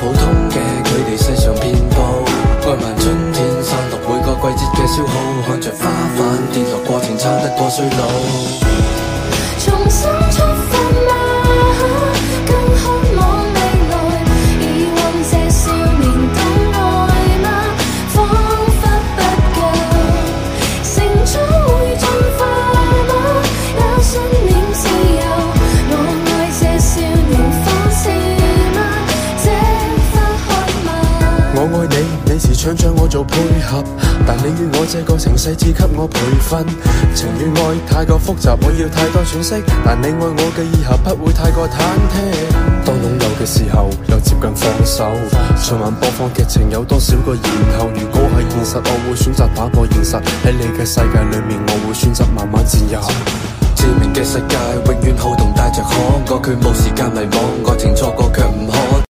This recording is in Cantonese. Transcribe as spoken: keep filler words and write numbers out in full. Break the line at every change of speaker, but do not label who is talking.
普通嘅，佢哋世上遍佈。愛漫春天散落每個季節嘅消耗，看着花瓣跌落過程差得過衰老。
重新出發嗎？更渴望未來，以往這少年懂愛嗎？彷彿不夠，成長會進化嗎？也信念自由，我愛這少年方式嗎？這份渴望。
我愛你，你時常將我做配合，但你與我這個情勢只給我培訓。情與愛太過複雜，我要太多喘息，但你愛我嘅以後不會太過忐忑。當擁有嘅時候，又接近放手。循環播放劇情有多少個然後？如果係現實，我會選擇打破現實。喺你嘅世界裏面，我會選擇慢慢佔有。致命嘅世界永遠好動帶着可愛，佢冇時間迷惘，愛情錯過卻唔好。